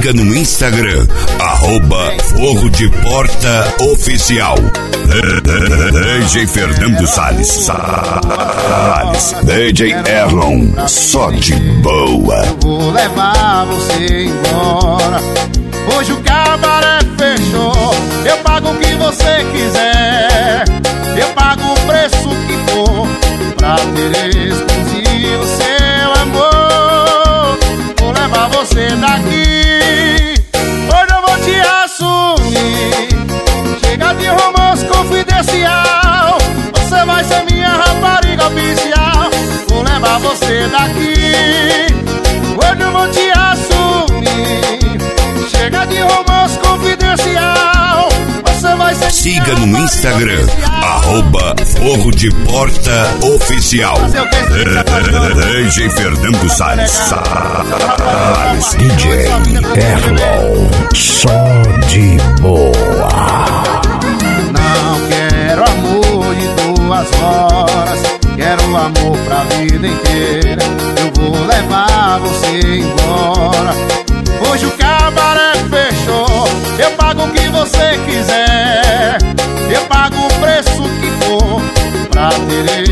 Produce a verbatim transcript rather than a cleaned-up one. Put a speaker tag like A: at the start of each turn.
A: Siga no Instagram, arroba Forro de Porta Oficial. D J Fernando Salles. Salles. D J Erlon, só de boa.
B: Eu vou levar você embora. Hoje o cabaré fechou. Eu pago o que você quiser. Eu pago o preço que for pra ter exclusivo seu amor. Vou levar você daqui. Hoje eu vou te assumir. Chega de romance confidencial. Você vai ser minha rapariga oficial. Vou levar você daqui. Hoje eu vou te assumir. Chega de romance confidencial. Você vai ser.
A: Siga no Instagram, arroba Forro de Porta Oficial. D J Fernando Salles. Salles. D J Erlon, só de boa.
B: Não quero amor de duas horas, quero amor pra vida inteira. Eu vou levar você embora. Hoje o cabaré fechou. Eu pago o que você quiser. Eu pago o preço que for pra ter